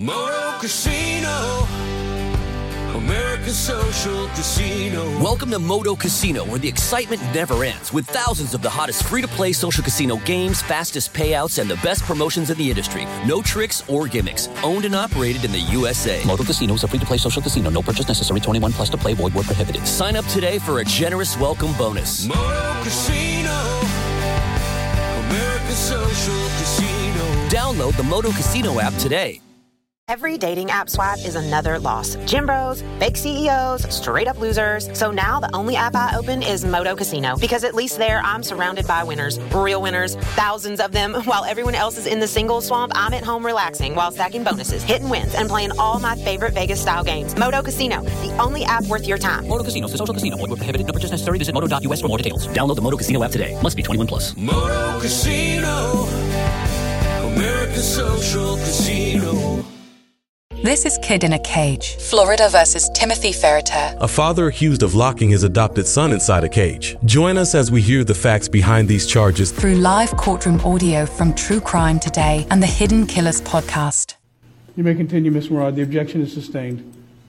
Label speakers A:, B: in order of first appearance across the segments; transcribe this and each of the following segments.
A: Moto Casino, American Social Casino.
B: Welcome to Moto Casino, where the excitement never ends, with thousands of the hottest free-to-play social casino games, fastest payouts, and the best promotions in the industry. No tricks or gimmicks. Owned and operated in the USA.
C: Moto Casino is a free-to-play social casino. No purchase necessary. 21 plus to play. Void where prohibited.
B: Sign up today for a generous welcome bonus.
A: Moto Casino, American Social Casino.
B: Download the Moto Casino app today.
D: Every dating app swipe is another loss. Gym bros, fake CEOs, straight up losers. So now the only app I open is Moto Casino, because at least there I'm surrounded by winners, real winners, thousands of them. While everyone else is in the single swamp, I'm at home relaxing while stacking bonuses, hitting wins, and playing all my favorite Vegas style games. Moto Casino, the only app worth your time.
C: Moto Casino is a social casino. Void where prohibited. No purchase necessary. Visit moto.us for more details. Download the Moto Casino app today. Must be 21 plus.
A: Moto Casino, American Social Casino.
E: This is Kid in a Cage.
F: Florida versus Timothy Ferreter.
G: A father accused of locking his adopted son inside a cage. Join us as we hear the facts behind these charges
E: Through live courtroom audio from True Crime Today and the Hidden Killers podcast.
H: You may continue, Ms. Murad. The objection is sustained.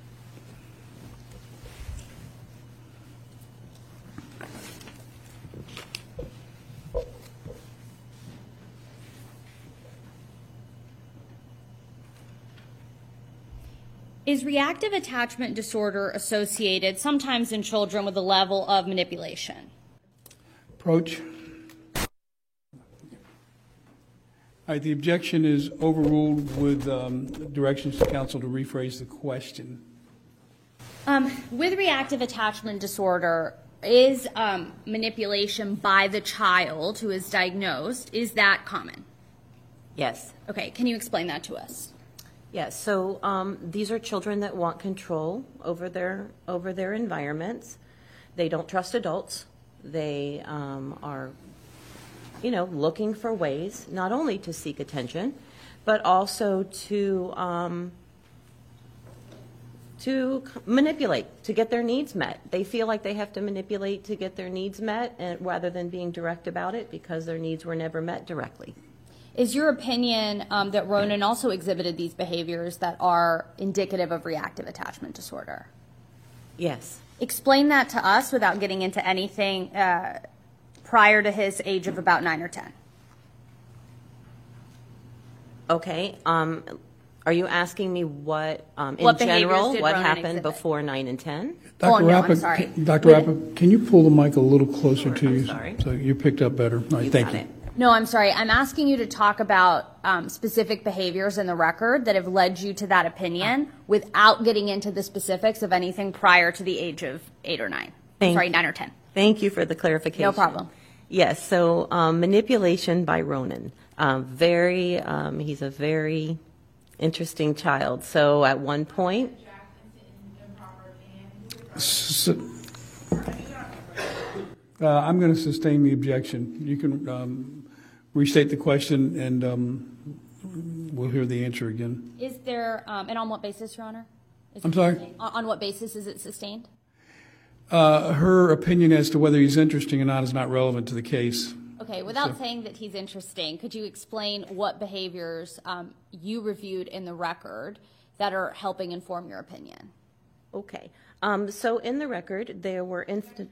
I: Is reactive attachment disorder associated sometimes in children with a level of manipulation?
H: Approach. All right, the objection is overruled with directions to counsel to rephrase the question.
I: With reactive attachment disorder, is manipulation by the child who is diagnosed, is that common?
J: Yes.
I: Okay, can you explain that to us?
J: Yes. So these are children that want control over their environments. They don't trust adults. They are, looking for ways not only to seek attention, but also to manipulate, to get their needs met. They feel like they have to manipulate to get their needs met, rather than being direct about it, because their needs were never met directly.
I: Is your opinion that Ronan also exhibited these behaviors that are indicative of reactive attachment disorder?
J: Yes.
I: Explain that to us without getting into anything prior to his age of about 9 or 10.
J: Okay. Are you asking me what general, what happened before 9 and 10?
H: Dr. Rappa, can you pull the mic a little closer to you?
J: Sorry.
H: So you picked up better. All right, thank you.
I: No, I'm sorry. I'm asking you to talk about specific behaviors in the record that have led you to that opinion without getting into the specifics of anything prior to the age of 8 or 9. 9 or 10.
J: Thank you for the clarification.
I: No problem.
J: Yes, so manipulation by Ronan. He's a very interesting child. So at one point...
H: I'm going to sustain the objection. You can restate the question, and we'll hear the answer again.
I: Is there, and on what basis, Your Honor?
H: I'm sorry?
I: On what basis is it sustained?
H: Her opinion as to whether he's interesting or not is not relevant to the case.
I: Okay, without saying that he's interesting, could you explain what behaviors you reviewed in the record that are helping inform your opinion?
J: Okay. So in the record, there were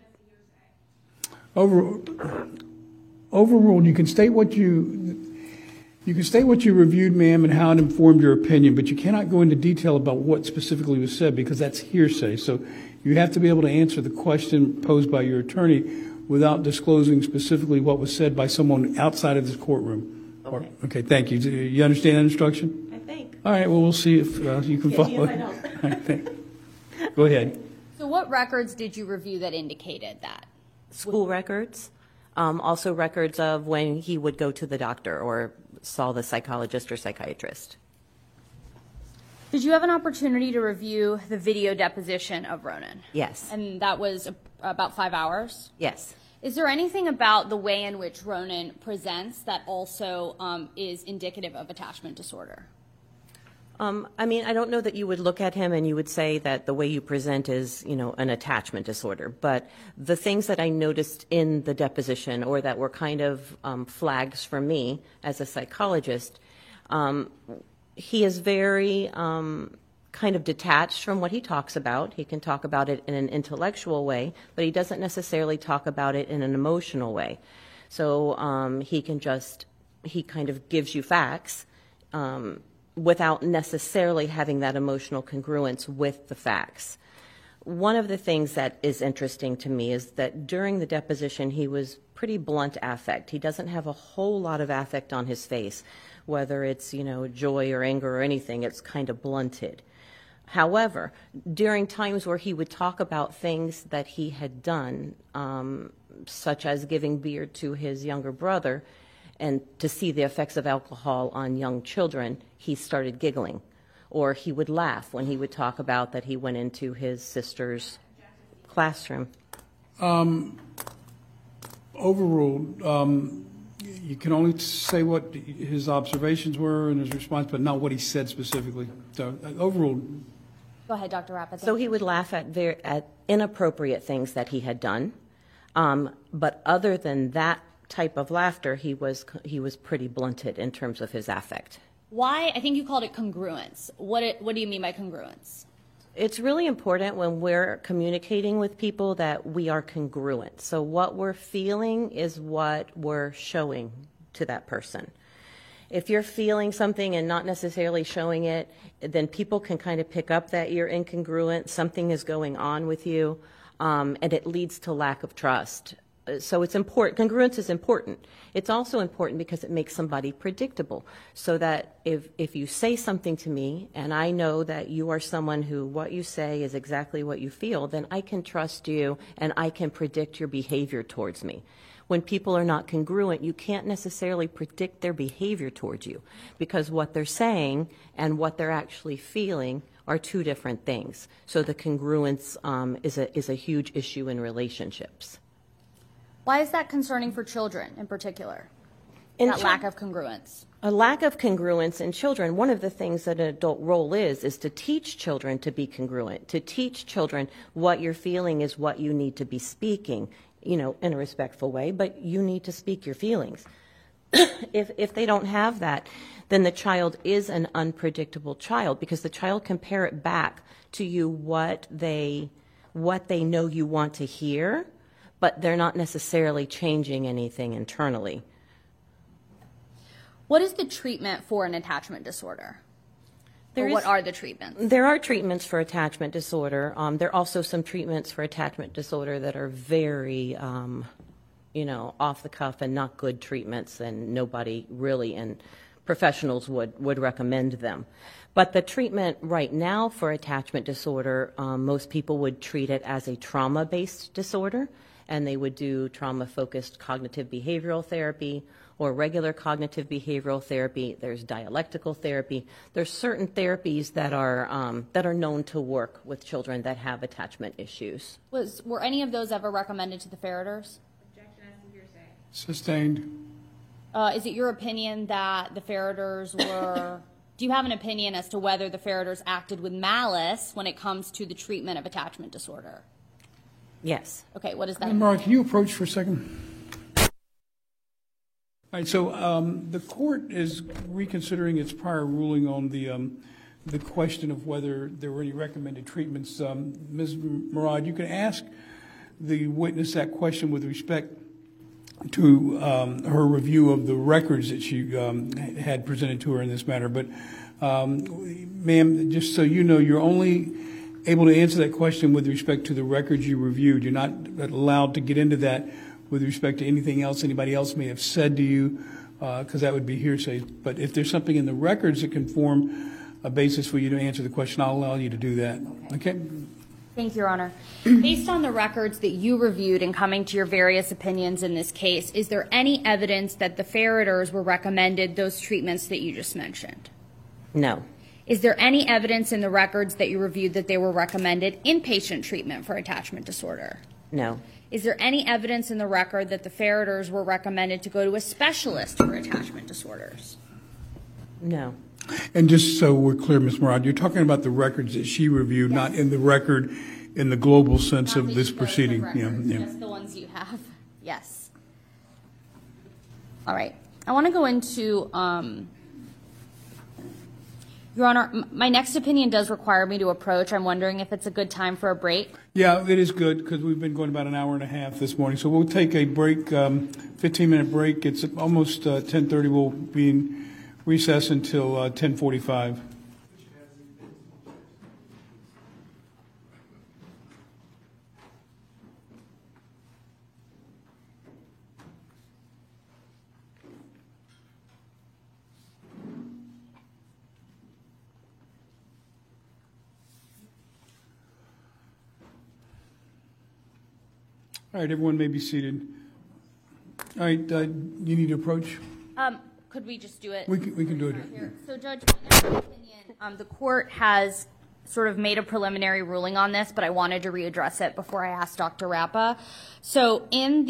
H: Overruled. You can state what you reviewed, ma'am, and how it informed your opinion, but you cannot go into detail about what specifically was said, because that's hearsay. So you have to be able to answer the question posed by your attorney without disclosing specifically what was said by someone outside of this courtroom. Okay, thank you. You understand that instruction?
J: I think.
H: All right, well, we'll see if you can follow it.
J: All
H: right, go ahead.
I: So what records did you review that indicated that?
J: School records, also records of when he would go to the doctor or saw the psychologist or psychiatrist.
I: Did you have an opportunity to review the video deposition of Ronan?
J: Yes.
I: And that was about 5 hours?
J: Yes.
I: Is there anything about the way in which Ronan presents that also is indicative of attachment disorder?
J: I mean, I don't know that you would look at him and you would say that the way you present is, an attachment disorder. But the things that I noticed in the deposition, or that were kind of flags for me as a psychologist, he is very kind of detached from what he talks about. He can talk about it in an intellectual way, but he doesn't necessarily talk about it in an emotional way. So he kind of gives you facts without necessarily having that emotional congruence with the facts. One of the things that is interesting to me is that during the deposition, he was pretty blunt affect. He doesn't have a whole lot of affect on his face, whether it's, joy or anger or anything, it's kind of blunted. However, during times where he would talk about things that he had done, such as giving beer to his younger brother, and to see the effects of alcohol on young children, he started giggling. Or he would laugh when he would talk about that he went into his sister's classroom.
H: Overruled. You can only say what his observations were and his response, but not what he said specifically. So, overruled.
I: Go ahead, Dr. Rapid.
J: So he would laugh at inappropriate things that he had done. But other than that type of laughter, he was pretty blunted in terms of his affect.
I: Why? I think you called it congruence. What do you mean by congruence?
J: It's really important when we're communicating with people that we are congruent. So what we're feeling is what we're showing to that person. If you're feeling something and not necessarily showing it, then people can kind of pick up that you're incongruent, something is going on with you, and it leads to lack of trust. So it's important. Congruence is important. It's also important because it makes somebody predictable, so that if you say something to me and I know that you are someone who what you say is exactly what you feel, then I can trust you and I can predict your behavior towards me. When people are not congruent, you can't necessarily predict their behavior towards you, because what they're saying and what they're actually feeling are two different things. So the congruence is a huge issue in relationships.
I: Why is that concerning for children in particular? That lack of congruence.
J: A lack of congruence in children, one of the things that an adult role is to teach children to be congruent, to teach children what you're feeling is what you need to be speaking, in a respectful way, but you need to speak your feelings. If they don't have that, then the child is an unpredictable child, because the child can parrot back to you what they know you want to hear, but they're not necessarily changing anything internally.
I: What is the treatment for an attachment disorder? What are the treatments?
J: There are treatments for attachment disorder. There are also some treatments for attachment disorder that are very, off the cuff and not good treatments, and nobody really, and professionals would recommend them. But the treatment right now for attachment disorder, most people would treat it as a trauma-based disorder, and they would do trauma-focused cognitive behavioral therapy or regular cognitive behavioral therapy. There's dialectical therapy. There's certain therapies that are known to work with children that have attachment issues.
I: Were any of those ever recommended to the Ferreters?
K: Objection as to hearsay.
H: Sustained.
I: Is it your opinion that the Ferreters were... Do you have an opinion as to whether the Ferreters acted with malice when it comes to the treatment of attachment disorder?
J: Yes.
I: Okay, what is that?
H: Mara, can you approach for a second? All right, so the court is reconsidering its prior ruling on the question of whether there were any recommended treatments. Ms. Murad, you can ask the witness that question with respect to her review of the records that she had presented to her in this matter. But, ma'am, just so you know, you're only able to answer that question with respect to the records you reviewed. You're not allowed to get into that with respect to anything else anybody else may have said to you, because that would be hearsay. But if there's something in the records that can form a basis for you to answer the question, I'll allow you to do that. Okay?
I: Thank you, Your Honor. Based on the records that you reviewed in coming to your various opinions in this case, is there any evidence that the Ferreters were recommended those treatments that you just mentioned?
J: No.
I: Is there any evidence in the records that you reviewed that they were recommended inpatient treatment for attachment disorder?
J: No.
I: Is there any evidence in the record that the Ferreters were recommended to go to a specialist for attachment disorders?
J: No.
H: And just so we're clear, Ms. Murad, you're talking about the records that she reviewed, yes, not in the record in the global sense of this proceeding.
I: Just the ones you have. Yes. All right. I want to go into Your Honor, my next opinion does require me to approach. I'm wondering if it's a good time for a break.
H: Yeah, it is good because we've been going about an hour and a half this morning. So we'll take a break, 15-minute break. It's almost 10:30. We'll be in recess until 10:45. All right, everyone may be seated. All right, you need to approach?
I: Could we just do it?
H: We can do it
I: here. So, Judge, my next opinion, the court has sort of made a preliminary ruling on this, but I wanted to readdress it before I asked Dr. Rappa. So in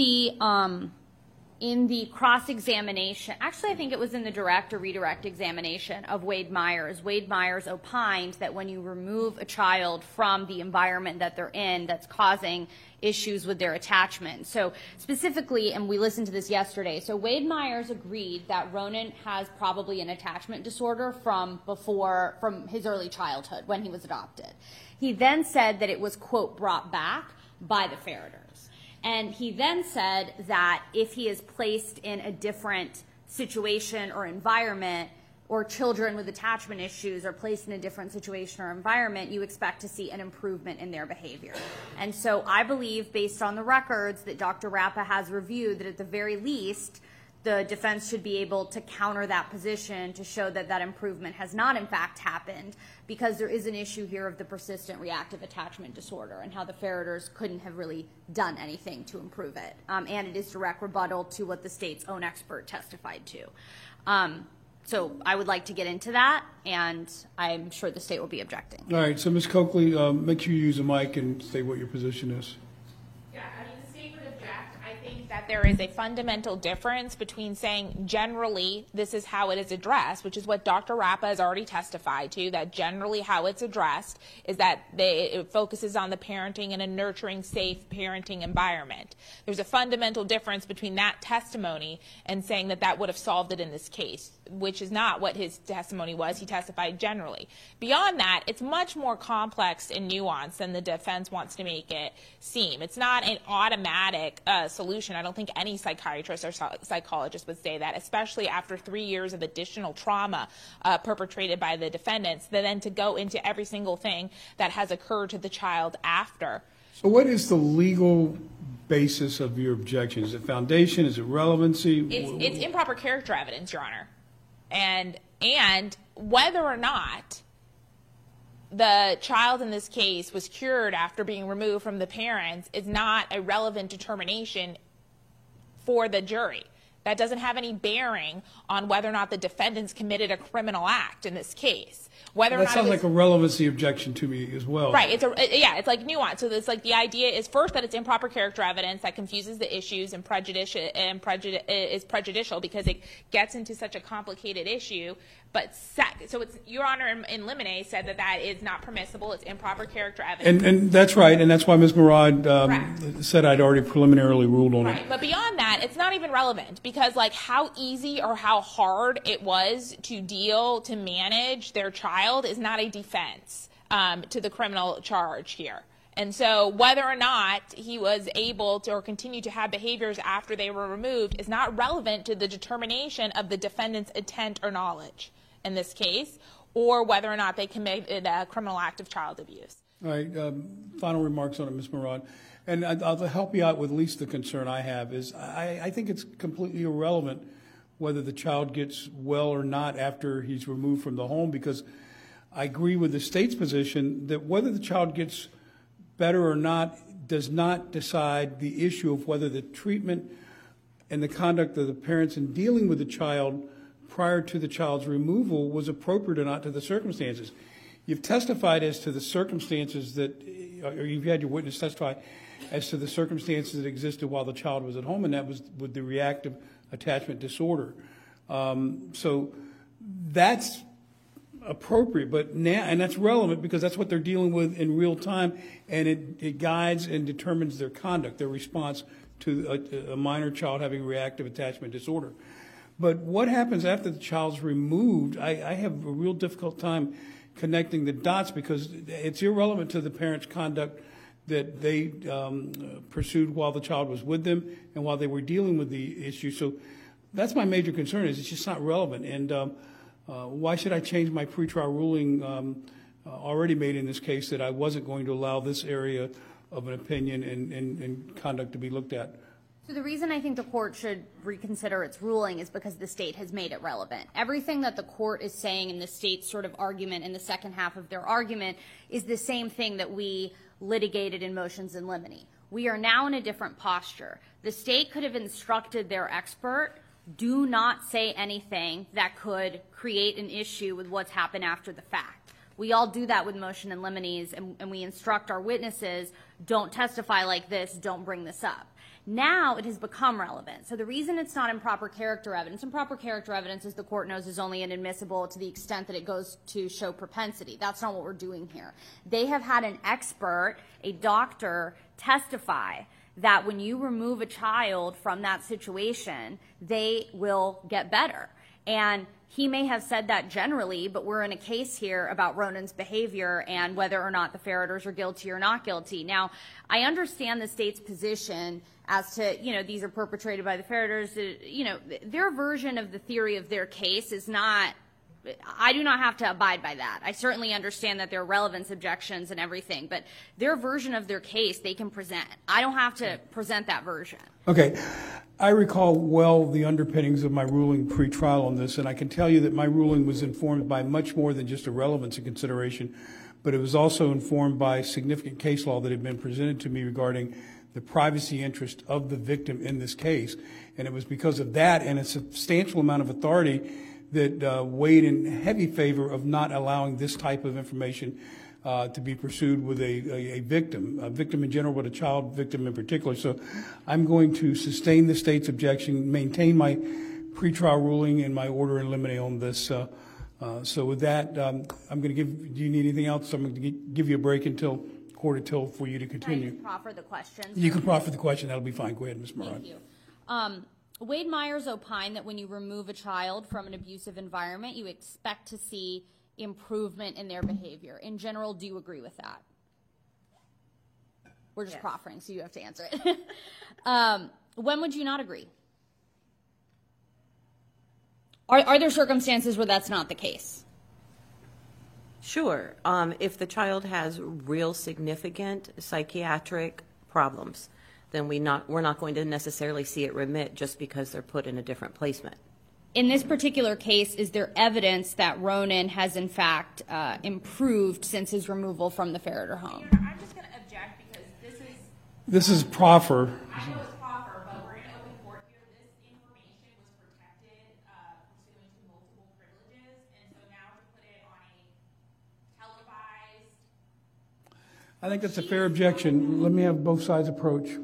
I: the cross-examination, actually I think it was in the direct or redirect examination of Wade Myers opined that when you remove a child from the environment that they're in that's causing issues with their attachment. So specifically, and we listened to this yesterday, so Wade Myers agreed that Ronan has probably an attachment disorder from his early childhood when he was adopted. He then said that it was, quote, brought back by the Ferreters. And he then said that if he is placed in a different situation or environment, or children with attachment issues are placed in a different situation or environment, you expect to see an improvement in their behavior. And so I believe, based on the records that Dr. Rappa has reviewed, that at the very least, the defense should be able to counter that position to show that that improvement has not in fact happened, because there is an issue here of the persistent reactive attachment disorder and how the Ferreters couldn't have really done anything to improve it. And it is direct rebuttal to what the state's own expert testified to. So I would like to get into that, and I'm sure the state will be objecting.
H: All right, so Ms. Coakley, make sure you use a mic and state what your position is.
K: Yeah, I mean, the state would object. I think that there is a fundamental difference between saying generally this is how it is addressed, which is what Dr. Rappa has already testified to, that generally how it's addressed is that it focuses on the parenting in a nurturing, safe parenting environment. There's a fundamental difference between that testimony and saying that that would have solved it in this case, which is not what his testimony was. He testified generally. Beyond that, it's much more complex and nuanced than the defense wants to make it seem. It's not an automatic solution. I don't think any psychiatrist or psychologist would say that, especially after 3 years of additional trauma perpetrated by the defendants, then to go into every single thing that has occurred to the child after.
H: So what is the legal basis of your objection? Is it foundation? Is it relevancy?
K: It's improper character evidence, Your Honor. And whether or not the child in this case was cured after being removed from the parents is not a relevant determination for the jury. That doesn't have any bearing on whether or not the defendants committed a criminal act in this case.
H: That sounds like a relevancy objection to me as well.
K: Right. It's like nuance. So it's like the idea is first that it's improper character evidence that confuses the issues and is prejudicial because it gets into such a complicated issue. But so it's Your Honor in limine said that is not permissible. It's improper character evidence.
H: And that's right. And that's why Ms. Murad said I'd already preliminarily ruled on it.
K: But beyond that, it's not even relevant because like how easy or how hard it was to manage their child is not a defense to the criminal charge here. And so whether or not he was able to or continue to have behaviors after they were removed is not relevant to the determination of the defendant's intent or knowledge in this case, or whether or not they committed a criminal act of child abuse.
H: All right. Final remarks on it, Ms. Murad. And I'll help you out with at least the concern I have is I think it's completely irrelevant whether the child gets well or not after he's removed from the home, because I agree with the state's position that whether the child gets better or not does not decide the issue of whether the treatment and the conduct of the parents in dealing with the child prior to the child's removal was appropriate or not to the circumstances. You've testified as to the circumstances or you've had your witness testify as to the circumstances that existed while the child was at home, and that was with the reactive attachment disorder. So that's appropriate, and that's relevant because that's what they're dealing with in real time, and it guides and determines their conduct, their response to a minor child having reactive attachment disorder. But what happens after the child's removed, I have a real difficult time connecting the dots because it's irrelevant to the parent's conduct that they pursued while the child was with them and while they were dealing with the issue. So that's my major concern, is it's just not relevant. And why should I change my pretrial ruling already made in this case that I wasn't going to allow this area of an opinion and conduct to be looked at?
I: So the reason I think the court should reconsider its ruling is because the state has made it relevant. Everything that the court is saying in the state's sort of argument in the second half of their argument is the same thing that we litigated in motions in limine. We are now in a different posture. The state could have instructed their expert, do not say anything that could create an issue with what's happened after the fact. We all do that with motion in limines, and we instruct our witnesses, don't testify like this, don't bring this up. Now it has become relevant. So the reason it's not improper character evidence, as the court knows, is only inadmissible to the extent that it goes to show propensity. That's not what we're doing here. They have had an expert, a doctor, testify that when you remove a child from that situation, they will get better. And he may have said that generally, but we're in a case here about Ronan's behavior and whether or not the Ferreters are guilty or not guilty. Now, I understand the state's position as to, these are perpetrated by the Ferreters. Their version of the theory of their case is not, I do not have to abide by that. I certainly understand that there are relevance objections and everything, but their version of their case they can present. I don't have to present that version.
H: Okay. I recall well the underpinnings of my ruling pre-trial on this, and I can tell you that my ruling was informed by much more than just a relevancy consideration, but it was also informed by significant case law that had been presented to me regarding the privacy interest of the victim in this case. And it was because of that and a substantial amount of authority that weighed in heavy favor of not allowing this type of information to be pursued with a victim in general, but a child victim in particular. So I'm going to sustain the state's objection, maintain my pretrial ruling and my order in limine on this. So with that, I'm going to do you need anything else? I'm going to give you a break until for you to continue.
I: Can I proffer the questions?
H: You can proffer the question. That'll be fine. Go ahead, Ms. Murad.
I: Thank you. Wade Myers opined that when you remove a child from an abusive environment, you expect to see improvement in their behavior. In general, do you agree with that? We're just proffering, so you have to answer it. When would you not agree? Are there circumstances where that's not the case?
J: Sure. If the child has real significant psychiatric problems, then we're not going to necessarily see it remit just because they're put in a different placement.
I: In this particular case, is there evidence that Ronan has in fact improved since his removal from the Ferreter home?
K: I'm just going to object because
H: this is proffer.
K: I know it's proffer, but we're in open court here. This information was protected pursuant to multiple privileges, and so now to put it on a televised.
H: I think that's a fair objection. Let me have both sides approach.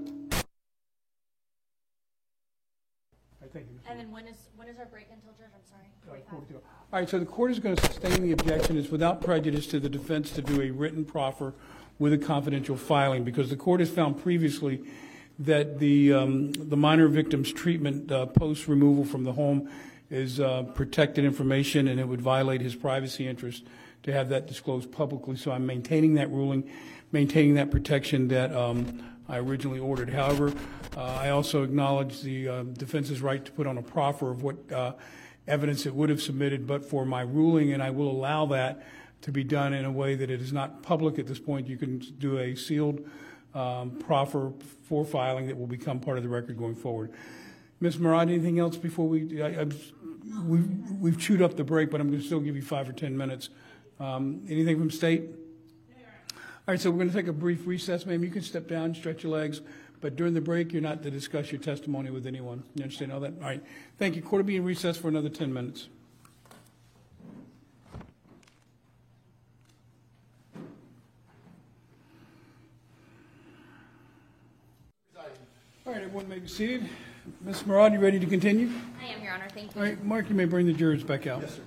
I: And then when is our break until, Judge? I'm sorry. 45.
H: All right, so the court is going to sustain the objection. It's without prejudice to the defense to do a written proffer with a confidential filing, because the court has found previously that the minor victim's treatment post removal from the home is protected information, and it would violate his privacy interest to have that disclosed publicly. So I'm maintaining that ruling, maintaining that protection that I originally ordered. However, I also acknowledge the defense's right to put on a proffer of what evidence it would have submitted but for my ruling, and I will allow that to be done in a way that it is not public at this point. You can do a sealed proffer for filing that will become part of the record going forward. Ms. Murad, anything else before we've chewed up the break, but I'm going to still give you 5 or 10 minutes. Anything from state? All right, so we're going to take a brief recess, ma'am. You can step down, stretch your legs, but during the break, you're not to discuss your testimony with anyone. You understand all that? All right. Thank you. Court will be in recess for another 10 minutes. All right, everyone may be seated. Ms. Murad, you ready to continue?
I: I am, Your Honor. Thank you.
H: All right, Mark, you may bring the jurors back out.
L: Yes, sir.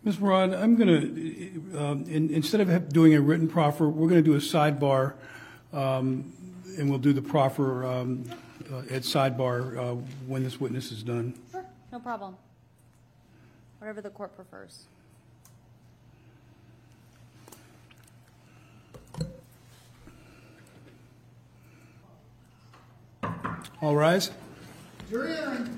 H: Ms. Murad, I'm going to, instead of doing a written proffer, we're going to do a sidebar, and we'll do the proffer at sidebar when this witness is done.
I: Sure, no problem. Whatever the court prefers.
H: All rise.
L: Jury hearing.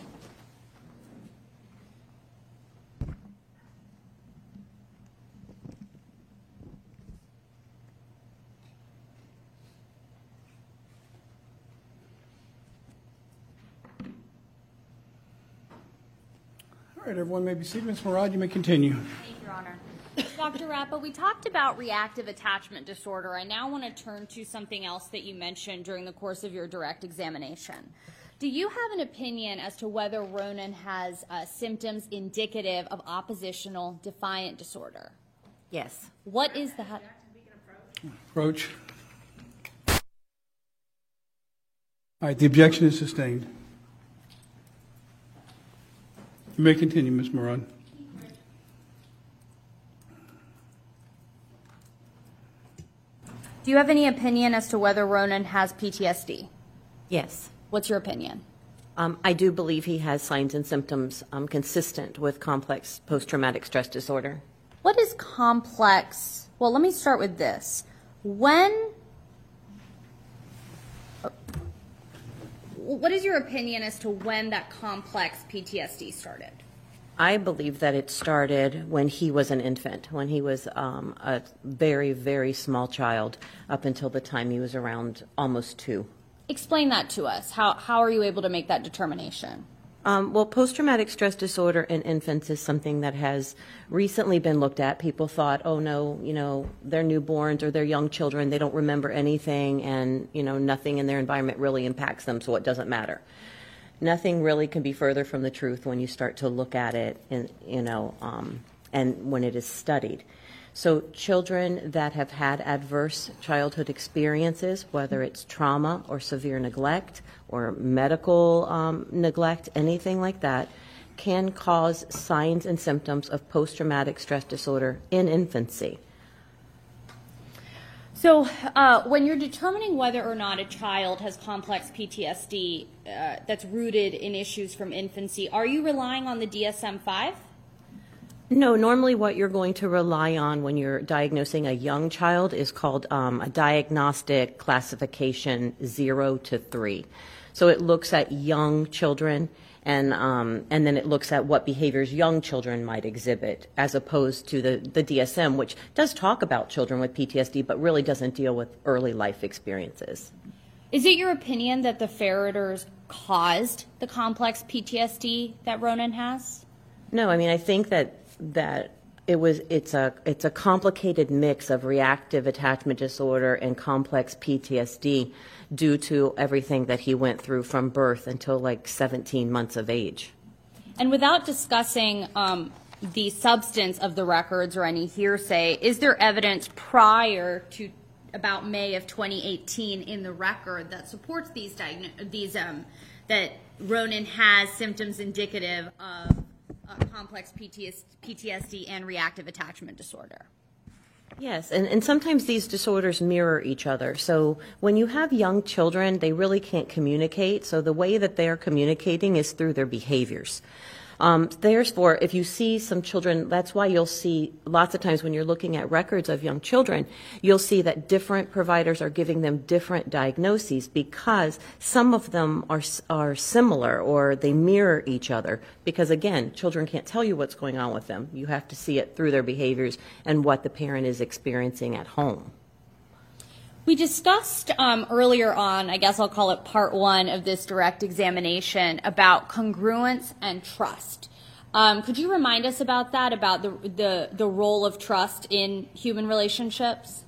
H: All right, everyone may be seated. Ms. Murad, you may continue.
I: Thank you, Your Honor. Dr. Rappa, we talked about reactive attachment disorder. I now want to turn to something else that you mentioned during the course of your direct examination. Do you have an opinion as to whether Ronan has symptoms indicative of oppositional defiant disorder?
J: Yes.
I: What is that?
H: Approach. All right, the objection is sustained. You may continue, Ms. Murad.
I: Do you have any opinion as to whether Ronan has PTSD?
J: Yes.
I: What's your opinion?
J: I do believe he has signs and symptoms consistent with complex post-traumatic stress disorder.
I: What is complex? Well, let me start with this. What is your opinion as to when that complex PTSD started?
J: I believe that it started when he was an infant, when he was a very, very small child, up until the time he was around almost 2.
I: Explain that to us. How are you able to make that determination?
J: Well, post-traumatic stress disorder in infants is something that has recently been looked at. People thought, oh no, they're newborns or they're young children, they don't remember anything, and nothing in their environment really impacts them, so it doesn't matter. Nothing really can be further from the truth when you start to look at it, and when it is studied. So children that have had adverse childhood experiences, whether it's trauma or severe neglect or medical neglect, anything like that, can cause signs and symptoms of post-traumatic stress disorder in infancy.
I: So when you're determining whether or not a child has complex PTSD that's rooted in issues from infancy, are you relying on the DSM-5?
J: No, normally what you're going to rely on when you're diagnosing a young child is called a diagnostic classification 0 to 3. So it looks at young children, and then it looks at what behaviors young children might exhibit, as opposed to the DSM, which does talk about children with PTSD, but really doesn't deal with early life experiences.
I: Is it your opinion that the Ferreters caused the complex PTSD that Ronan has?
J: No, I mean, I think that it's a complicated mix of reactive attachment disorder and complex PTSD due to everything that he went through from birth until like 17 months of age.
I: And without discussing the substance of the records or any hearsay, is there evidence prior to about May of 2018 in the record that supports that Ronan has symptoms indicative of complex PTSD and reactive attachment disorder?
J: Yes, and sometimes these disorders mirror each other. So when you have young children, they really can't communicate. So the way that they're communicating is through their behaviors. Therefore, if you see some children, that's why you'll see lots of times when you're looking at records of young children, you'll see that different providers are giving them different diagnoses because some of them are similar or they mirror each other. Because again, children can't tell you what's going on with them. You have to see it through their behaviors and what the parent is experiencing at home.
I: We discussed earlier on, I guess I'll call it part 1 of this direct examination, about congruence and trust. Could you remind us about that, about the role of trust in human relationships?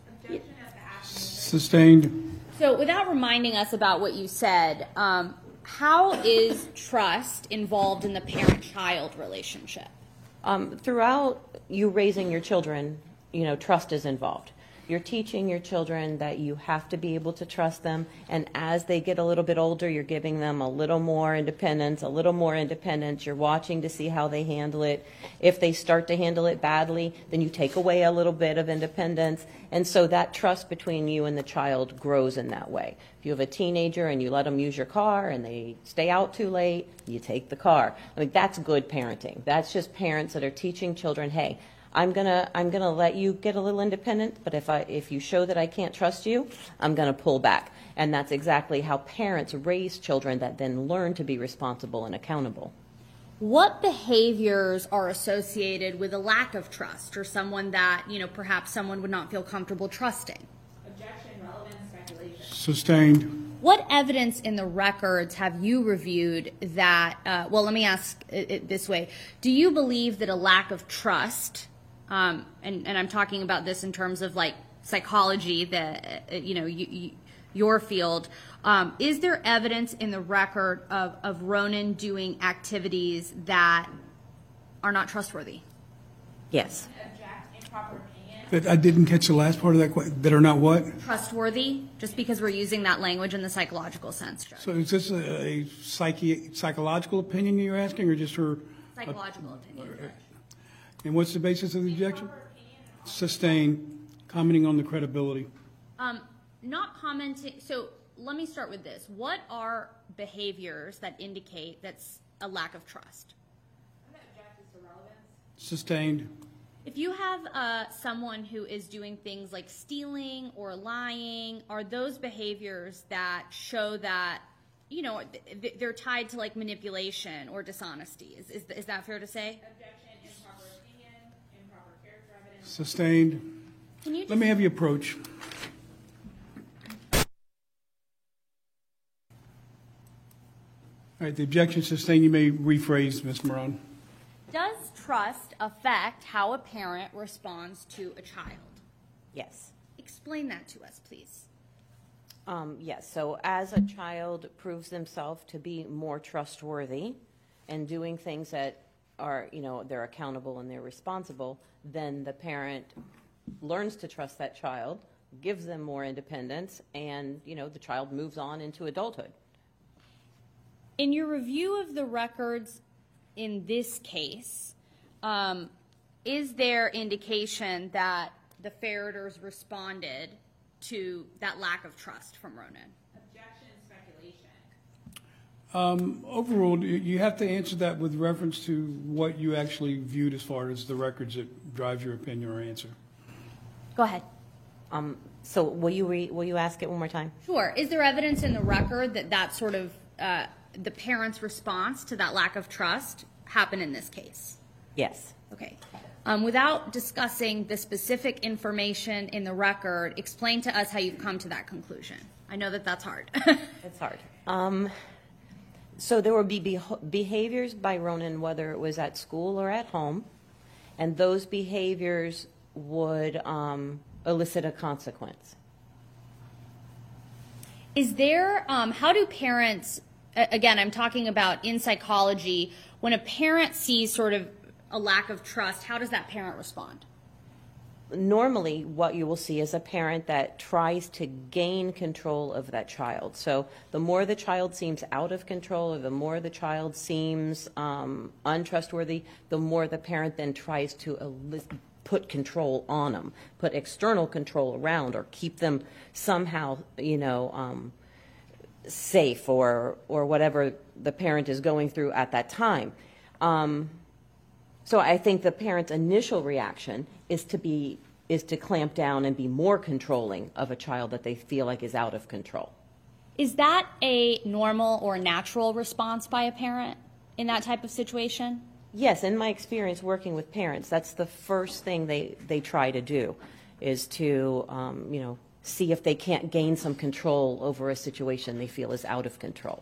H: Sustained.
I: So without reminding us about what you said, how is trust involved in the parent-child relationship?
J: Throughout you raising your children, trust is involved. You're teaching your children that you have to be able to trust them, and as they get a little bit older, you're giving them a little more independence, You're watching to see how they handle it. If they start to handle it badly, then you take away a little bit of independence, and so that trust between you and the child grows in that way. If you have a teenager and you let them use your car and they stay out too late, you take the car. I mean, that's good parenting. That's just parents that are teaching children, hey, I'm gonna let you get a little independent, but if you show that I can't trust you, I'm gonna pull back. And that's exactly how parents raise children that then learn to be responsible and accountable.
I: What behaviors are associated with a lack of trust, or someone that, perhaps someone would not feel comfortable trusting?
K: Objection, relevance, speculation.
H: Sustained.
I: What evidence in the records have you reviewed that, let me ask it this way. Do you believe that a lack of trust, and I'm talking about this in terms of like psychology, your field, is there evidence in the record of Ronan doing activities that are not trustworthy?
J: Yes.
K: Object, improper opinion.
H: I didn't catch the last part of that question. That are not what?
I: Trustworthy, just because we're using that language in the psychological sense, Judge.
H: So is this a psychological opinion you're asking, or just her?
I: Psychological opinion, Judge.
H: And what's the basis of the objection? Sustained. Commenting on the credibility.
I: Not commenting. So let me start with this. What are behaviors that indicate that's a lack of trust?
H: Sustained.
I: If you have someone who is doing things like stealing or lying, are those behaviors that show that, they're tied to like manipulation or dishonesty? Is that fair to say?
K: Objection, improper opinion, improper character evidence.
H: Sustained. Let me have you approach. All right, the objection sustained. You may rephrase, Ms. Marone.
I: Does trust affect how a parent responds to a child?
J: Yes.
I: Explain that to us, please.
J: Yes. So as a child proves themselves to be more trustworthy and doing things that are, they're accountable and they're responsible, then the parent learns to trust that child, gives them more independence, and, the child moves on into adulthood.
I: In your review of the records in this case, is there indication that the Ferreters responded to that lack of trust from Ronan?
K: Objection, speculation.
H: Overruled. You have to answer that with reference to what you actually viewed as far as the records that drive your opinion or answer.
I: Go ahead.
J: So will you ask it one more time?
I: Sure. Is there evidence in the record that sort of the parent's response to that lack of trust happened in this case?
J: Yes.
I: Okay. Without discussing the specific information in the record, explain to us how you've come to that conclusion. I know that's hard.
J: It's hard. So there would be behaviors by Ronan, whether it was at school or at home, and those behaviors would elicit a consequence.
I: Is there, how do parents, again, I'm talking about in psychology, when a parent sees sort of a lack of trust, how does that parent respond?
J: Normally, what you will see is a parent that tries to gain control of that child. So the more the child seems out of control, or the more the child seems untrustworthy, the more the parent then tries to put control on them, put external control around, or keep them somehow, safe, or whatever the parent is going through at that time. So I think the parent's initial reaction is to clamp down and be more controlling of a child that they feel like is out of control.
I: Is that a normal or natural response by a parent in that type of situation?
J: Yes, in my experience working with parents, that's the first thing they try to do, is to see if they can't gain some control over a situation they feel is out of control.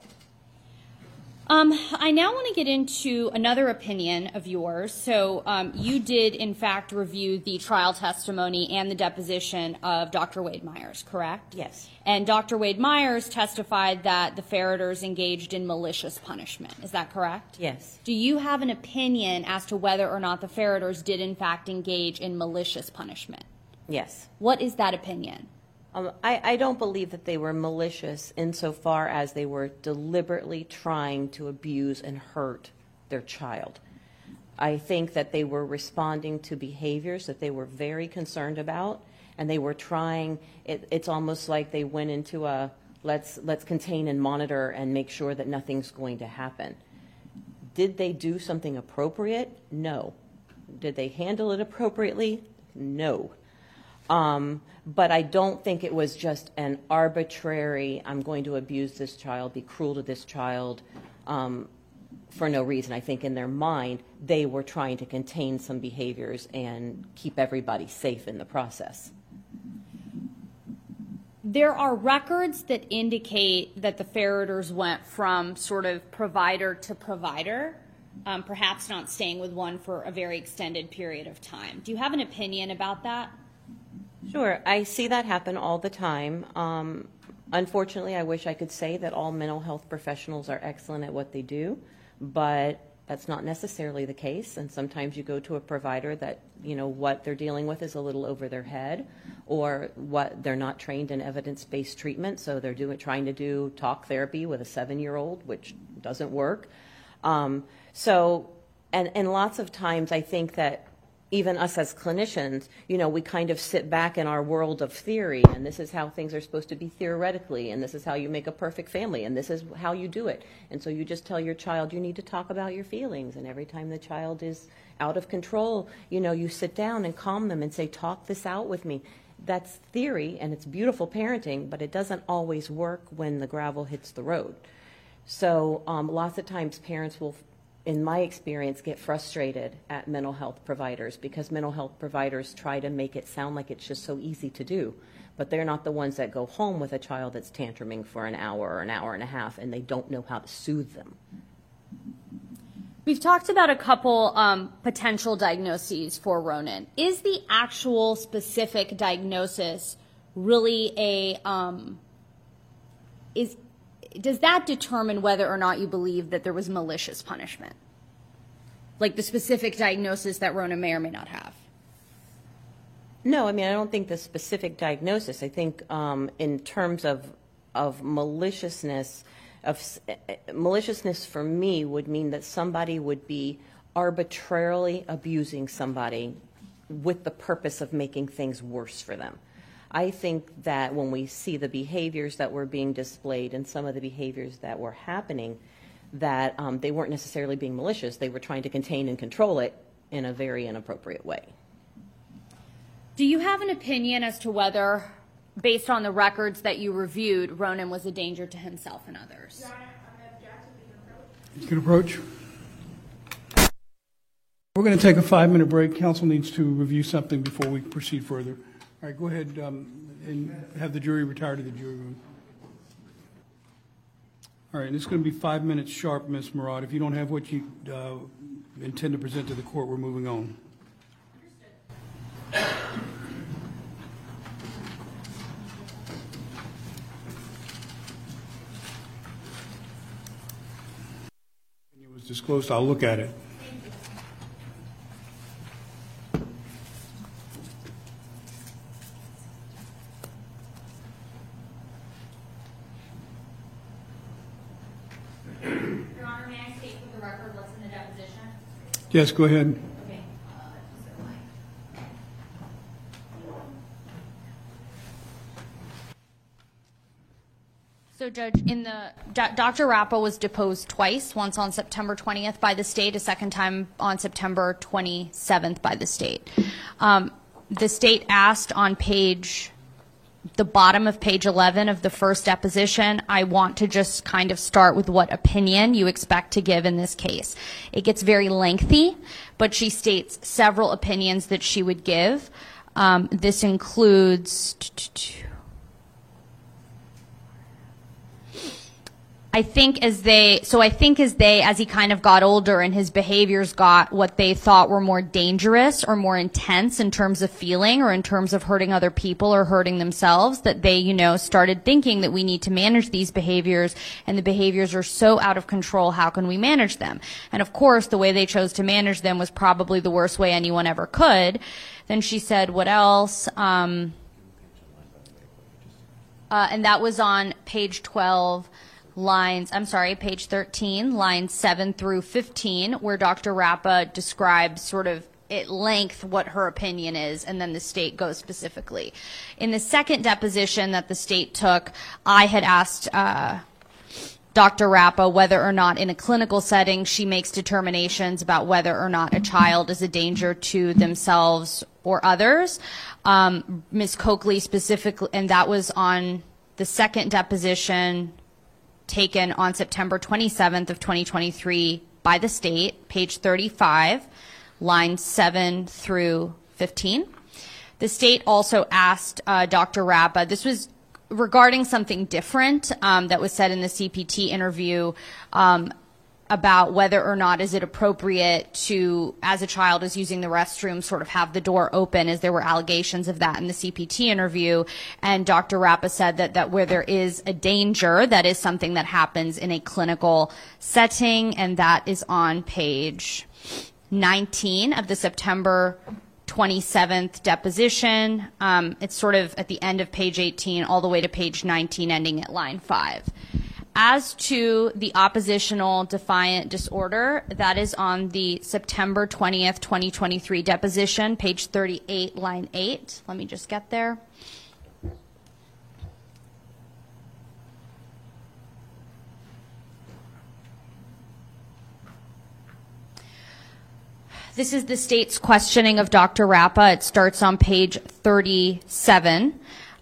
I: I now want to get into another opinion of yours. So you did, in fact, review the trial testimony and the deposition of Dr. Wade Myers, correct?
J: Yes.
I: And Dr. Wade Myers testified that the Ferreters engaged in malicious punishment. Is that correct?
J: Yes.
I: Do you have an opinion as to whether or not the Ferreters did, in fact, engage in malicious punishment?
J: Yes.
I: What is that opinion?
J: I don't believe that they were malicious insofar as they were deliberately trying to abuse and hurt their child. I think that they were responding to behaviors that they were very concerned about, and they were trying, it's almost like they went into a let's contain and monitor and make sure that nothing's going to happen. Did they do something appropriate? No. Did they handle it appropriately? No. But I don't think it was just an arbitrary, I'm going to abuse this child, be cruel to this child for no reason. I think in their mind, they were trying to contain some behaviors and keep everybody safe in the process.
I: There are records that indicate that the Ferreters went from sort of provider to provider, perhaps not staying with one for a very extended period of time. Do you have an opinion about that?
J: Sure. I see that happen all the time. Unfortunately, I wish I could say that all mental health professionals are excellent at what they do, but that's not necessarily the case. And sometimes you go to a provider that, you know, what they're dealing with is a little over their head, or what they're not trained in evidence-based treatment, so they're trying to do talk therapy with a 7-year-old, which doesn't work. And lots of times I think that even us as clinicians, you know, we kind of sit back in our world of theory, and this is how things are supposed to be theoretically, and this is how you make a perfect family, and this is how you do it. And so you just tell your child, you need to talk about your feelings, and every time the child is out of control, you know, you sit down and calm them and say, talk this out with me. That's theory, and it's beautiful parenting, but it doesn't always work when the gravel hits the road. So lots of times parents will, in my experience, get frustrated at mental health providers because mental health providers try to make it sound like it's just so easy to do, but they're not the ones that go home with a child that's tantruming for an hour or an hour and a half, and they don't know how to soothe them.
I: We've talked about a couple potential diagnoses for Ronan. Is the actual specific diagnosis really does that determine whether or not you believe that there was malicious punishment? Like the specific diagnosis that Ronan may or may not have?
J: No, I mean, I don't think the specific diagnosis. I think in terms of maliciousness, maliciousness for me would mean that somebody would be arbitrarily abusing somebody with the purpose of making things worse for them. I think that when we see the behaviors that were being displayed and some of the behaviors that were happening, that they weren't necessarily being malicious. They were trying to contain and control it in a very inappropriate way.
I: Do you have an opinion as to whether, based on the records that you reviewed, Ronan was a danger to himself and others?
H: You can approach. We're going to take a 5-minute break. Council needs to review something before we proceed further. All right, go ahead and have the jury retire to the jury room. All right, and it's going to be 5 minutes sharp, Ms. Murad. If you don't have what you intend to present to the court, we're moving on. It was disclosed. I'll look at it. Yes, go ahead.
I: Okay. So, Judge, Dr. Rappa was deposed twice, once on September 20th by the state, a second time on September 27th by the state. The state asked on the bottom of page 11 of the first deposition, I want to just kind of start with what opinion you expect to give in this case. It gets very lengthy, but she states several opinions that she would give. This includes I think as he kind of got older and his behaviors got what they thought were more dangerous or more intense in terms of feeling or in terms of hurting other people or hurting themselves, that they, started thinking that we need to manage these behaviors, and the behaviors are so out of control, how can we manage them? And of course, the way they chose to manage them was probably the worst way anyone ever could. Then she said, what else? And that was on page 12. Page 13, lines 7 through 15, where Dr. Rappa describes sort of at length what her opinion is, and then the state goes specifically. In the second deposition that the state took, I had asked Dr. Rappa whether or not in a clinical setting she makes determinations about whether or not a child is a danger to themselves or others. Ms. Coakley specifically, and that was on the second deposition taken on September 27th of 2023 by the state, page 35, lines 7 through 15. The state also asked Dr. Rappa, this was regarding something different that was said in the CPT interview about whether or not is it appropriate to, as a child is using the restroom, sort of have the door open, as there were allegations of that in the CPT interview. And Dr. Rappa said that where there is a danger, that is something that happens in a clinical setting, and that is on page 19 of the September 27th deposition. It's sort of at the end of page 18 all the way to page 19, ending at line 5. As to the oppositional defiant disorder, that is on the September 20th, 2023 deposition, page 38, line 8. Let me just get there. This is the state's questioning of Dr. Rappa. It starts on page 37.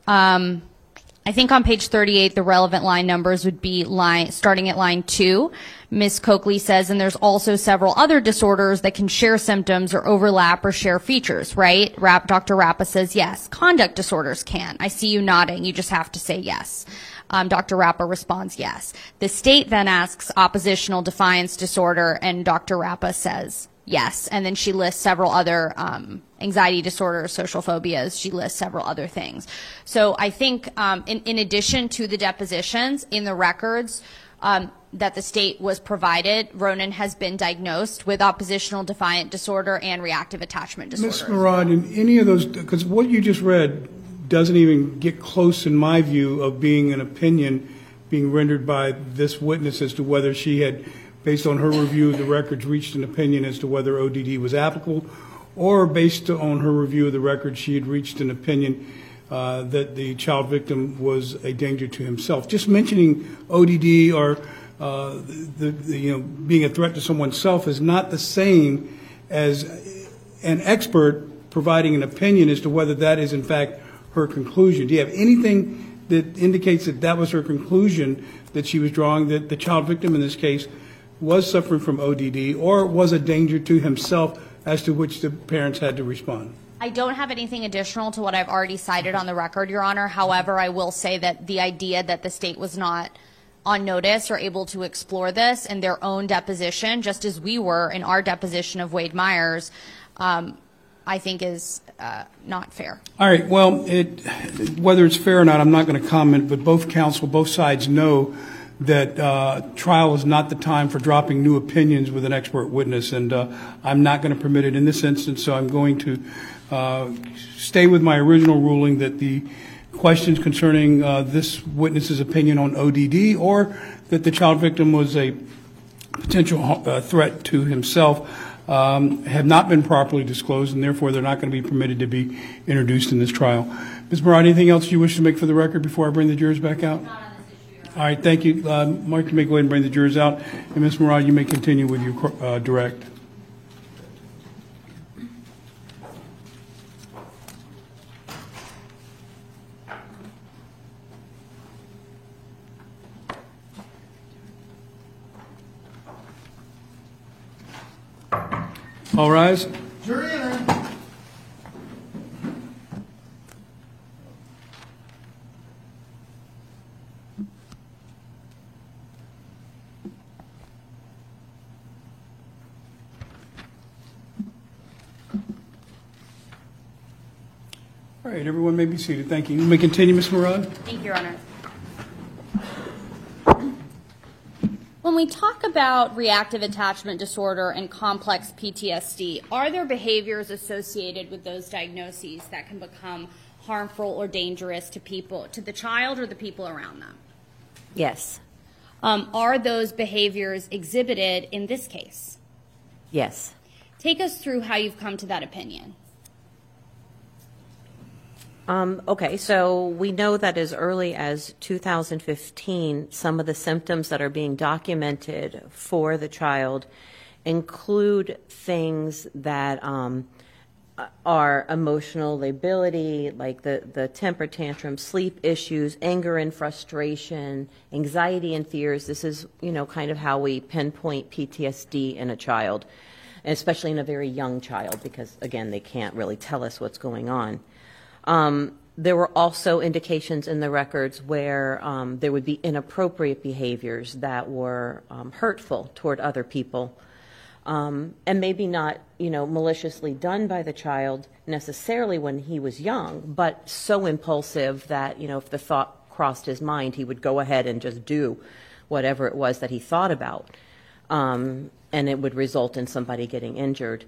I: I think on page 38, the relevant line numbers would be starting at line 2. Ms. Coakley says, and there's also several other disorders that can share symptoms or overlap or share features, right? Dr. Rappa says, yes. Conduct disorders can. I see you nodding. You just have to say yes. Dr. Rappa responds yes. The state then asks oppositional defiance disorder, and Dr. Rappa says yes. And then she lists several other anxiety disorders, social phobias. She lists several other things. So I think in addition to the depositions, in the records that the state was provided, Ronan has been diagnosed with oppositional defiant disorder and reactive attachment disorder.
H: Ms. Murad, in any of those, because what you just read doesn't even get close, in my view, of being an opinion being rendered by this witness as to whether she had, based on her review of the records, reached an opinion as to whether ODD was applicable, or based on her review of the records, she had reached an opinion that the child victim was a danger to himself. Just mentioning ODD or being a threat to someone's self is not the same as an expert providing an opinion as to whether that is in fact her conclusion. Do you have anything that indicates that that was her conclusion that she was drawing, that the child victim in this case was suffering from ODD or was a danger to himself, as to which the parents had to respond?
I: I don't have anything additional to what I've already cited on the record, Your Honor. However, I will say that the idea that the state was not on notice or able to explore this in their own deposition, just as we were in our deposition of Wade Myers, I think is not fair.
H: All right. Well, whether it's fair or not, I'm not going to comment, but both sides know that trial is not the time for dropping new opinions with an expert witness, and I'm not going to permit it in this instance, so I'm going to stay with my original ruling that the questions concerning this witness's opinion on ODD or that the child victim was a potential threat to himself have not been properly disclosed, and therefore they're not going to be permitted to be introduced in this trial. Ms. Murad, anything else you wish to make for the record before I bring the jurors back out? All right, thank you. Mark, you may go ahead and bring the jurors out. And Ms. Murad, you may continue with your direct. All rise.
L: Jury in.
H: All right, everyone may be seated. Thank you. You may continue, Ms. Murad.
I: Thank you, Your Honor. When we talk about reactive attachment disorder and complex PTSD, are there behaviors associated with those diagnoses that can become harmful or dangerous to people, to the child or the people around them?
J: Yes.
I: Are those behaviors exhibited in this case?
J: Yes.
I: Take us through how you've come to that opinion.
J: Okay, so we know that as early as 2015, some of the symptoms that are being documented for the child include things that are emotional lability, like the temper tantrum, sleep issues, anger and frustration, anxiety and fears. This is, kind of how we pinpoint PTSD in a child, especially in a very young child, because, again, they can't really tell us what's going on. There were also indications in the records where there would be inappropriate behaviors that were hurtful toward other people, and maybe not, maliciously done by the child necessarily when he was young, but so impulsive that, if the thought crossed his mind, he would go ahead and just do whatever it was that he thought about, and it would result in somebody getting injured.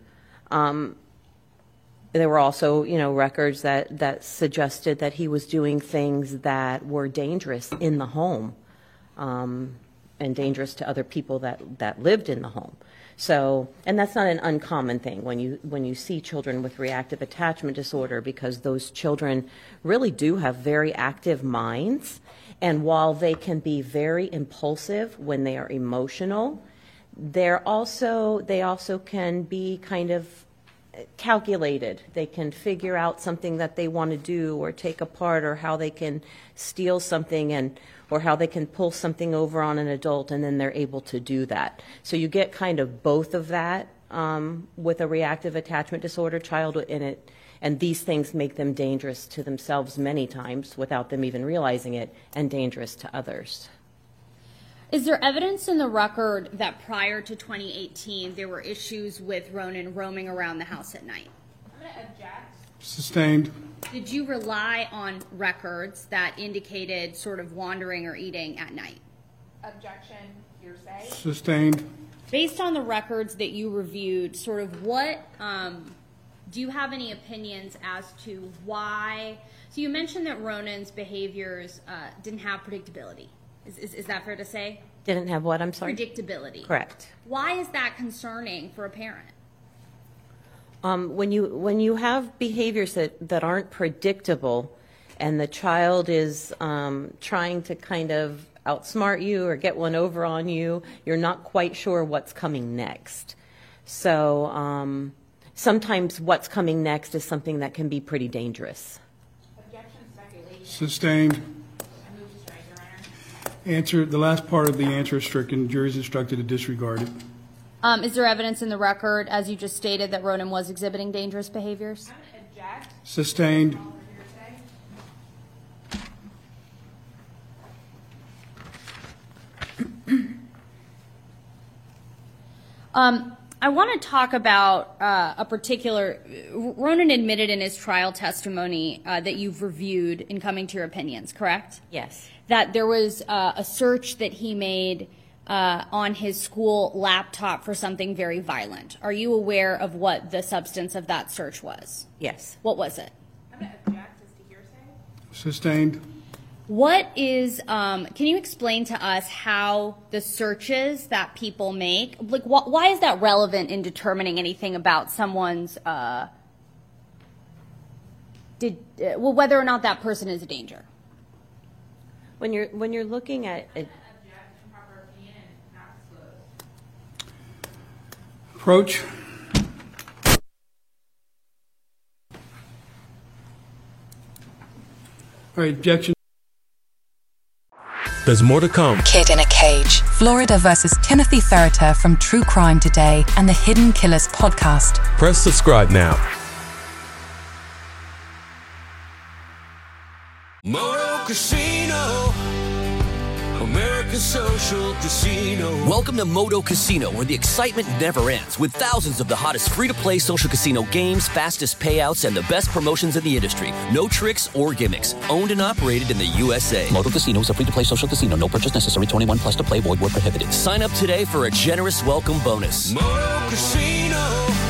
J: There were also, records that suggested that he was doing things that were dangerous in the home, and dangerous to other people that lived in the home. So, and that's not an uncommon thing when you see children with reactive attachment disorder, because those children really do have very active minds, and while they can be very impulsive when they are emotional, they also can be kind of calculated. They can figure out something that they want to do or take apart, or how they can steal something, or how they can pull something over on an adult, and then they're able to do that. So you get kind of both of that with a reactive attachment disorder child in it, and these things make them dangerous to themselves many times without them even realizing it, and dangerous to others.
I: Is there evidence in the record that prior to 2018 there were issues with Ronan roaming around the house at night?
K: I'm going to object.
H: Sustained.
I: Did you rely on records that indicated sort of wandering or eating at night?
K: Objection, hearsay.
H: Sustained.
I: Based on the records that you reviewed, sort of what, do you have any opinions as to why? So you mentioned that Ronan's behaviors didn't have predictability. Is that fair to say?
J: Didn't have what, I'm sorry?
I: Predictability.
J: Correct.
I: Why is that concerning for a parent?
J: When you have behaviors that aren't predictable, and the child is trying to kind of outsmart you or get one over on you, you're not quite sure what's coming next. So sometimes what's coming next is something that can be pretty dangerous.
K: Objection, speculation.
H: Sustained. Answer, the last part of the answer is stricken. Jury is instructed to disregard it.
I: Is there evidence in the record, as you just stated, that Ronan was exhibiting dangerous behaviors?
K: I'm going to object.
H: Sustained.
I: I want to talk about a particular, Ronan admitted in his trial testimony that you've reviewed in coming to your opinions, correct?
J: Yes.
I: That there was a search that he made on his school laptop for something very violent. Are you aware of what the substance of that search was?
J: Yes.
I: What was it?
K: I'm going to object as to hearsay.
H: Sustained.
I: What is, can you explain to us how the searches that people make, like why is that relevant in determining anything about someone's, whether or not that person is a danger?
J: When you're looking at it.
H: Approach. All right, objection.
G: There's more to come.
F: Kid in a Cage.
E: Florida versus Timothy Ferreter from True Crime Today and the Hidden Killers podcast.
G: Press subscribe now.
A: Moto Casino, America American Social Casino.
B: Welcome to Moto Casino, where the excitement never ends, with thousands of the hottest free-to-play social casino games, fastest payouts, and the best promotions in the industry. No tricks or gimmicks. Owned and operated in the USA.
C: Moto Casino is a free-to-play social casino. No purchase necessary. 21 plus to play. Void where prohibited.
B: Sign up today for a generous welcome bonus.
A: Moto Casino.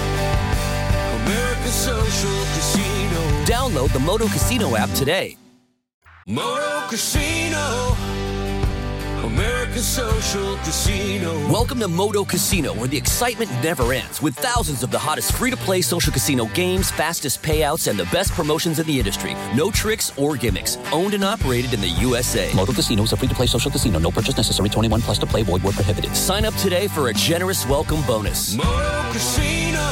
A: American Social Casino.
B: Download the Moto Casino app today.
A: Moto Casino. American Social Casino.
B: Welcome to Moto Casino, where the excitement never ends, with thousands of the hottest free-to-play social casino games, fastest payouts, and the best promotions in the industry. No tricks or gimmicks. Owned and operated in the USA.
C: Moto Casino is a free-to-play social casino. No purchase necessary. 21 plus to play. Void where prohibited.
B: Sign up today for a generous welcome bonus.
A: Moto Casino.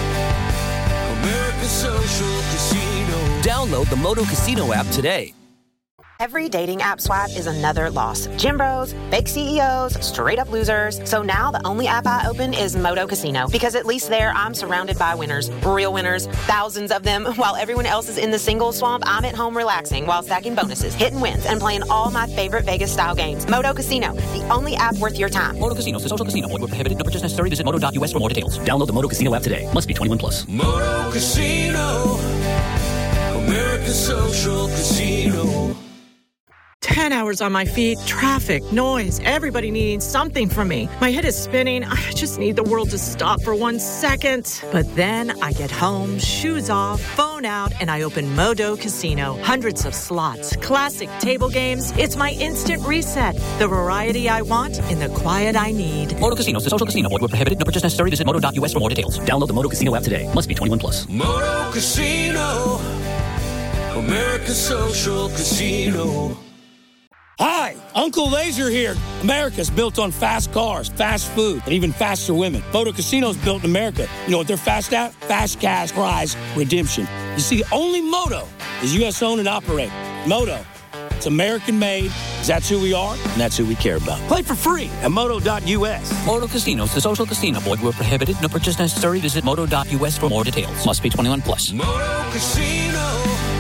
A: American Social Casino.
B: Download the Moto Casino app today.
D: Every dating app swipe is another loss. Gym bros, fake CEOs, straight up losers. So now the only app I open is Moto Casino, because at least there I'm surrounded by winners, real winners, thousands of them. While everyone else is in the single swamp, I'm at home relaxing while stacking bonuses, hitting wins, and playing all my favorite Vegas style games. Moto Casino, the only app worth your time.
C: Moto Casino is a social casino. Void where prohibited. No purchase necessary. Visit moto.us for more details. Download the Moto Casino app today. Must be 21 plus.
A: Moto Casino. American Social Casino.
M: 10 hours on my feet, traffic, noise, everybody needing something from me. My head is spinning. I just need the world to stop for 1 second. But then I get home, shoes off, phone out, and I open Moto Casino. Hundreds of slots, classic table games. It's my instant reset. The variety I want in the quiet I need.
C: Moto Casino is a social casino. Void where prohibited. No purchase necessary. Visit moto.us for more details. Download the Moto Casino app today. Must be 21 plus.
A: Moto Casino. American Social Casino.
N: Hi, Uncle Laser here. America's built on fast cars, fast food, and even faster women. Moto Casino's built in America. You know what they're fast at? Fast cash prize redemption. You see, only Moto is U.S. owned and operated. Moto, it's American made, because that's who we are, and that's who we care about. Play for free at moto.us.
C: Moto Casino is a social casino. Void where prohibited. No purchase necessary. Visit moto.us for more details. Must be 21 plus.
A: Moto Casino.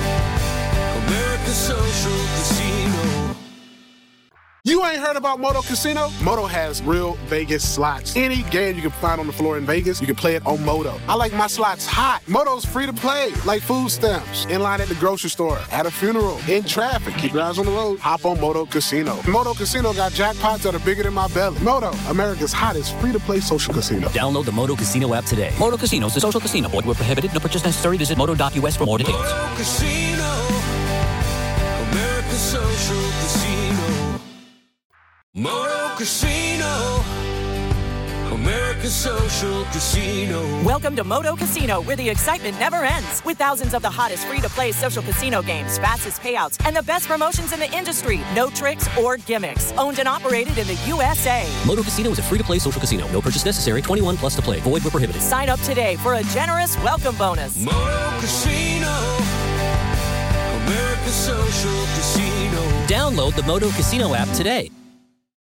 A: American Social Casino.
O: You ain't heard about Moto Casino? Moto has real Vegas slots. Any game you can find on the floor in Vegas, you can play it on Moto. I like my slots hot. Moto's free to play, like food stamps. In line at the grocery store, at a funeral, in traffic. Keep your eyes on the road. Hop on Moto Casino. Moto Casino got jackpots that are bigger than my belly. Moto, America's hottest free-to-play social casino.
B: Download the Moto Casino app today.
C: Moto Casino is a social casino. Void where prohibited. No purchase necessary. Visit moto.us for more details.
A: Moto Casino. American Social Casino. Moto Casino. American Social Casino.
M: Welcome to Moto Casino, where the excitement never ends. With thousands of the hottest free-to-play social casino games, fastest payouts, and the best promotions in the industry. No tricks or gimmicks. Owned and operated in the USA.
B: Moto Casino is a free-to-play social casino. No purchase necessary. 21 plus to play. Void where prohibited.
M: Sign up today for a generous welcome bonus.
A: Moto Casino. American Social Casino.
B: Download the Moto Casino app today.